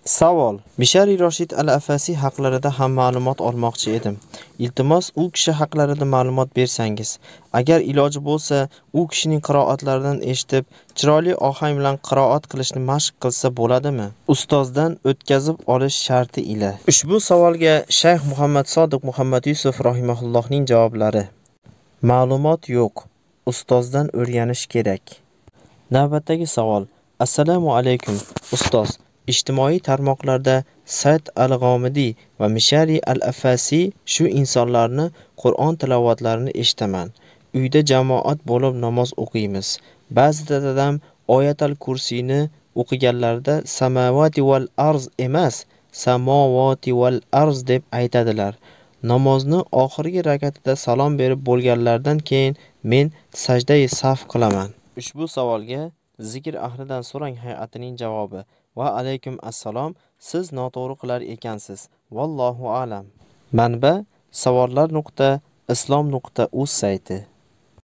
Savol. Mishari Roshid al-Afasi haqlarida ham ma'lumot olmoqchi edim. Iltimos, u kishi haqlarida ma'lumot bersangiz. Agar iloji bo'lsa, u kishining qiroatlaridan eshitib, chiroyli ohang bilan qiroat qilishni mashq qilsa bo'ladimi? Ustozdan o'tkazib olish sharti ila. Ushbu savolga Shayx Muhammad Sodiq Muhammad Yusuf rahimahullohning javoblari. Ma'lumot yo'q. Ustozdan o'rganish kerak. Navbatdagi savol. Assalomu alaykum, ustoz. Ijtimoiy tarmoqlarda Said al-G'omidi va Mishari al-Afasi shu insonlarni Qur'on tilovatlarini eshitaman. Uyda jamoat bo'lib namoz o'qiymiz. Ba'zida dadam Oyatul Kursiyni o'qiganlarida samavati val arz emas, samovati val arz deb aytadilar. Namozni oxirgi rakatida salom berib bo'lganlardan keyin men sajda-i saf qilaman. Ushbu savolga Zikr ahlidan so'rang hay'atining javobi. Va alaykum assalom. Siz noto'g'ri qilar ekansiz. Vallohu alam. Manba: savollar.islom.uz sayti.